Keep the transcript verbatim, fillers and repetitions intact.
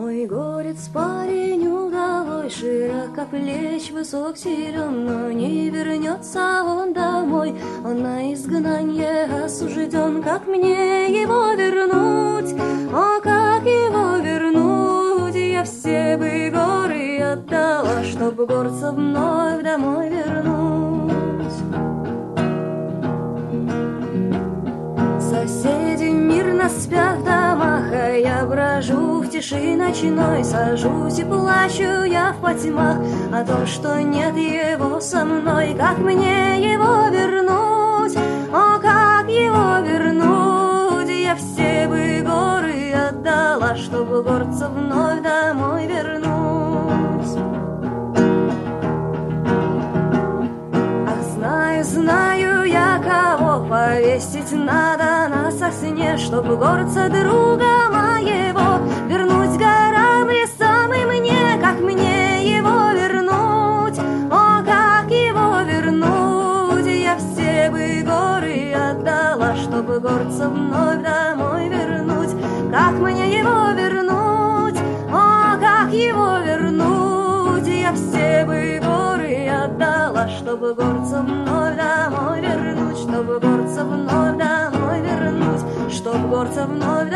Мой горец парень удалой, широкоплеч, высок, силен, но не вернется он домой. Он на изгнанье осужден, как мне его вернуть? О, как его вернуть? Я все бы горы отдала, чтоб горца вновь домой вернуть. Соседи мирно спят в домах, а я брожу в тиши ночной. Сажусь и плачу я в потьмах о том, что нет его со мной. Как мне его вернуть? О, как его вернуть? Я все бы горы отдала, чтобы горца вновь домой вернуть. Ах, знаю, знаю я, кого повесить надо на сосне, чтобы горца друга моего вернуть горам, лесам и мне. Как мне его вернуть? О, как его вернуть? Я все бы горы отдала, чтобы горца вновь домой вернуть. Как мне его вернуть? О, как его вернуть? Я все бы горы отдала, чтобы горца вновь домой вернуть, чтобы горца вновь домой вернуть, чтоб горца вновь